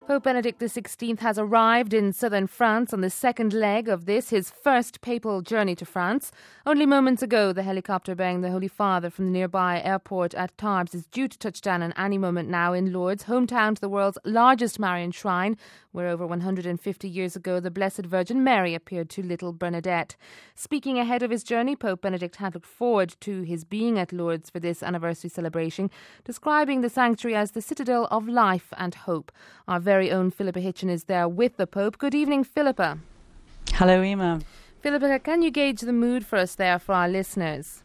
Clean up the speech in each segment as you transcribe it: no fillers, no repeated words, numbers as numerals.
Pope Benedict XVI has arrived in southern France on the second leg of his first papal journey to France. Only moments ago, the helicopter bearing the Holy Father from the nearby airport at Tarbes is due to touch down at any moment now in Lourdes, hometown to the world's largest Marian shrine, where over 150 years ago the Blessed Virgin Mary appeared to little Bernadette. Speaking ahead of his journey, Pope Benedict had looked forward to his being at Lourdes for this anniversary celebration, describing the sanctuary as the citadel of life and hope. Our very own Philippa Hitchen is there with the Pope. Good evening, Philippa. Hello, Emma. Philippa, can you gauge the mood for us there for our listeners?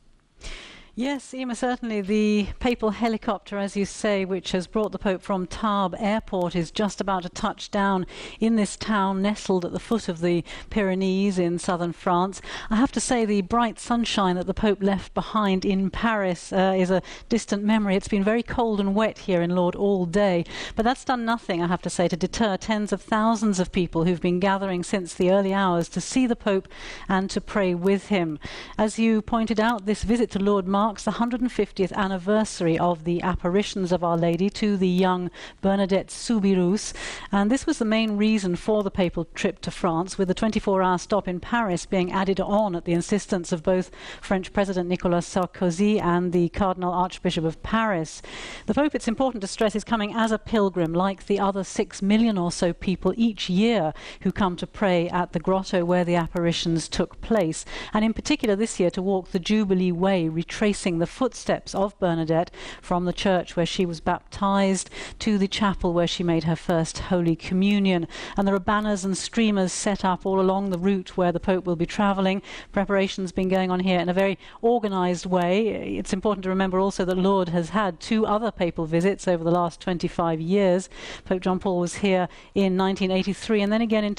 Yes, Emma, certainly. The papal helicopter, as you say, which has brought the Pope from Tarbes Airport, is just about to touch down in this town nestled at the foot of the Pyrenees in southern France. I have to say the bright sunshine that the Pope left behind in Paris is a distant memory. It's been very cold and wet here in Lourdes all day, but that's done nothing, I have to say, to deter tens of thousands of people who've been gathering since the early hours to see the Pope and to pray with him. As you pointed out, this visit to Lourdes marks the 150th anniversary of the apparitions of Our Lady to the young Bernadette Soubirous, and this was the main reason for the papal trip to France, with the 24-hour stop in Paris being added on at the insistence of both French President Nicolas Sarkozy and the Cardinal Archbishop of Paris. The Pope, it's important to stress, is coming as a pilgrim, like the other 6 million or so people each year who come to pray at the grotto where the apparitions took place, and in particular this year to walk the Jubilee Way, retracing the footsteps of Bernadette from the church where she was baptized to the chapel where she made her first Holy Communion. And there are banners and streamers set up all along the route where the Pope will be travelling. Preparations been going on here in a very organised way. It's important to remember also that Lourdes has had 2 other papal visits over the last 25 years. Pope John Paul was here in 1983 and then again in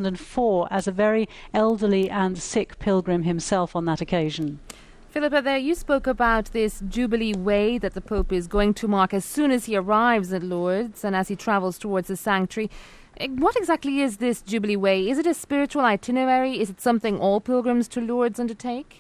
2004 as a very elderly and sick pilgrim himself on that occasion. Philippa, there you spoke about this Jubilee Way that the Pope is going to mark as soon as he arrives at Lourdes and as he travels towards the sanctuary. What exactly is this Jubilee Way? Is it a spiritual itinerary? Is it something all pilgrims to Lourdes undertake?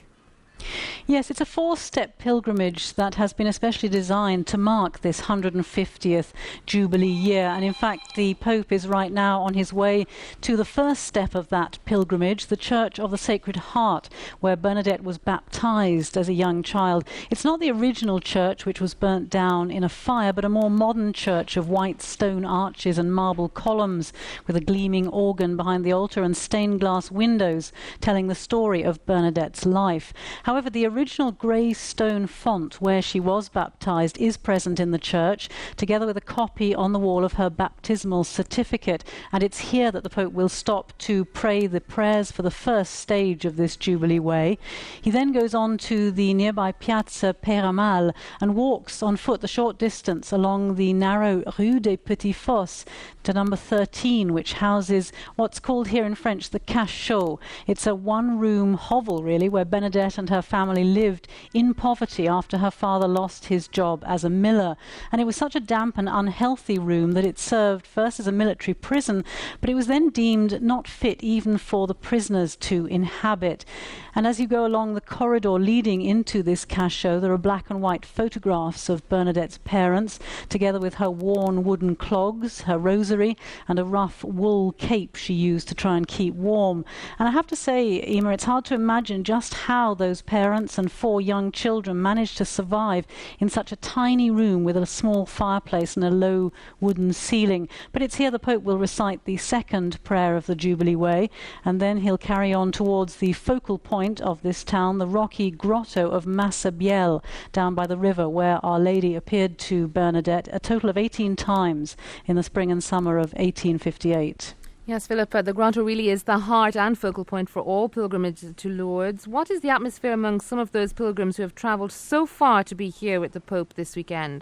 Yes, it's a 4-step pilgrimage that has been especially designed to mark this 150th Jubilee year. And in fact, the Pope is right now on his way to the first step of that pilgrimage, the Church of the Sacred Heart, where Bernadette was baptized as a young child. It's not the original church which was burnt down in a fire, but a more modern church of white stone arches and marble columns with a gleaming organ behind the altar and stained glass windows telling the story of Bernadette's life. However, the original grey stone font where she was baptized is present in the church, together with a copy on the wall of her baptismal certificate, and it's here that the Pope will stop to pray the prayers for the first stage of this Jubilee Way. He then goes on to the nearby Piazza Peyramale and walks on foot the short distance along the narrow Rue des Petits Fosses to number 13, which houses what's called here in French the cachot. It's a one-room hovel, really, where Bernadette and her family lived in poverty after her father lost his job as a miller. And it was such a damp and unhealthy room that it served first as a military prison, but it was then deemed not fit even for the prisoners to inhabit. And as you go along the corridor leading into this cachot, there are black and white photographs of Bernadette's parents, together with her worn wooden clogs, her rosary, and a rough wool cape she used to try and keep warm. And I have to say, Emma, it's hard to imagine just how those parents and 4 young children managed to survive in such a tiny room with a small fireplace and a low wooden ceiling. But it's here the Pope will recite the second prayer of the Jubilee Way, and then he'll carry on towards the focal point of this town, the rocky grotto of Massabielle, down by the river where Our Lady appeared to Bernadette a total of 18 times in the spring and summer of 1858. Yes, Philippa, the grotto really is the heart and focal point for all pilgrimages to Lourdes. What is the atmosphere among some of those pilgrims who have travelled so far to be here with the Pope this weekend?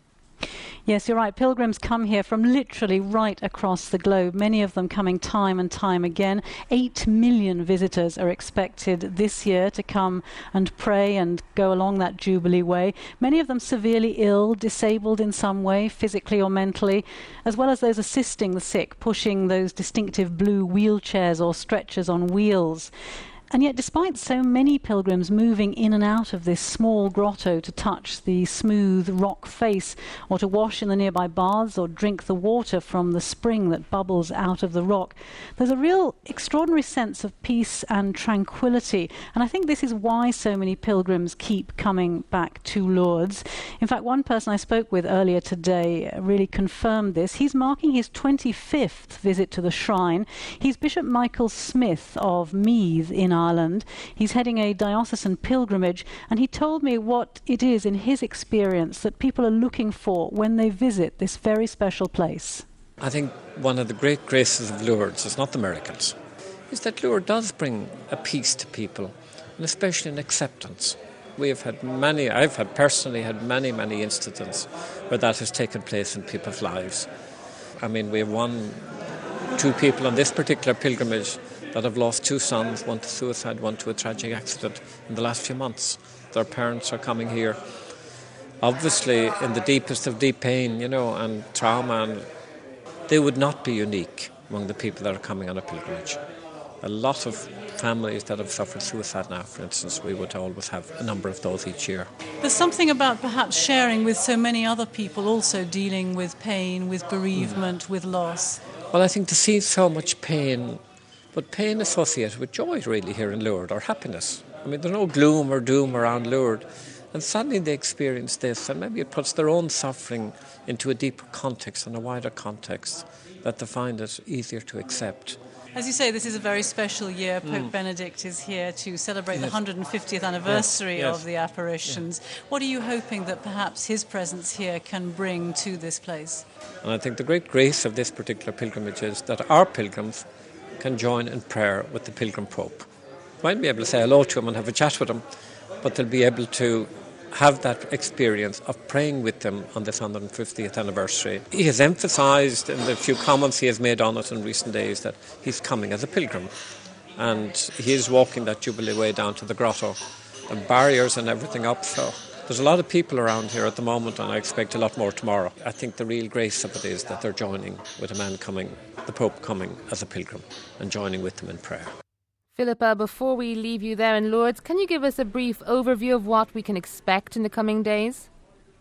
Yes, you're right. Pilgrims come here from literally right across the globe, many of them coming time and time again. 8 million visitors are expected this year to come and pray and go along that Jubilee Way. Many of them severely ill, disabled in some way, physically or mentally, as well as those assisting the sick, pushing those distinctive blue wheelchairs or stretchers on wheels. And yet, despite so many pilgrims moving in and out of this small grotto to touch the smooth rock face, or to wash in the nearby baths, or drink the water from the spring that bubbles out of the rock, there's a real extraordinary sense of peace and tranquility. And I think this is why so many pilgrims keep coming back to Lourdes. In fact, one person I spoke with earlier today really confirmed this. He's marking his 25th visit to the shrine. He's Bishop Michael Smith of Meath in Ireland. He's heading a diocesan pilgrimage, and he told me what it is in his experience that people are looking for when they visit this very special place. I think one of the great graces of Lourdes is not the miracles, is that Lourdes does bring a peace to people, and especially an acceptance. I've personally had many instances where that has taken place in people's lives. I mean, we have two people on this particular pilgrimage that have lost two sons, one to suicide, one to a tragic accident in the last few months. Their parents are coming here, obviously in the deepest of deep pain, and trauma, and they would not be unique among the people that are coming on a pilgrimage. A lot of families that have suffered suicide now, for instance, we would always have a number of those each year. There's something about perhaps sharing with so many other people also dealing with pain, with bereavement, with loss. Well, I think to see so much pain, but pain associated with joy really here in Lourdes, or happiness. I mean, there's no gloom or doom around Lourdes. And suddenly they experience this, and maybe it puts their own suffering into a deeper context and a wider context that they find it easier to accept. As you say, this is a very special year. Pope Benedict is here to celebrate the 150th anniversary of the apparitions. What are you hoping that perhaps his presence here can bring to this place? And I think the great grace of this particular pilgrimage is that our pilgrims can join in prayer with the pilgrim Pope. Might be able to say hello to him and have a chat with him, but they'll be able to have that experience of praying with them on this 150th anniversary. He has emphasised in the few comments he has made on it in recent days that he's coming as a pilgrim, and he is walking that Jubilee way down to the grotto, and barriers and everything up, so there's a lot of people around here at the moment, and I expect a lot more tomorrow. I think the real grace of it is that they're joining with a man coming, the Pope coming as a pilgrim, and joining with them in prayer. Philippa, before we leave you there in Lourdes, can you give us a brief overview of what we can expect in the coming days?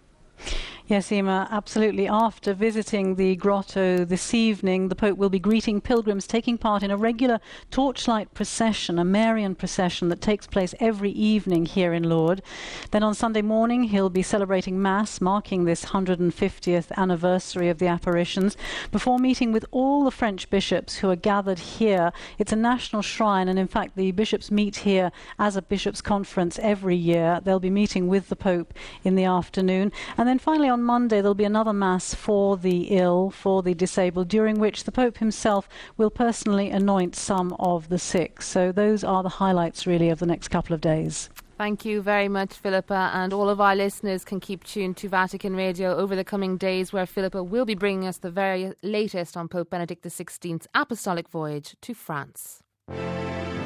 Yes, Emma, absolutely. After visiting the grotto this evening, the Pope will be greeting pilgrims taking part in a regular torchlight procession, a Marian procession that takes place every evening here in Lourdes. Then on Sunday morning, he'll be celebrating Mass, marking this 150th anniversary of the apparitions, before meeting with all the French bishops who are gathered here. It's a national shrine, and in fact, the bishops meet here as a bishops' conference every year. They'll be meeting with the Pope in the afternoon. And then finally, on Monday, there'll be another Mass for the ill, for the disabled, during which the Pope himself will personally anoint some of the sick. So those are the highlights, really, of the next couple of days. Thank you very much, Philippa, and all of our listeners can keep tuned to Vatican Radio over the coming days, where Philippa will be bringing us the very latest on Pope Benedict XVI's apostolic voyage to France.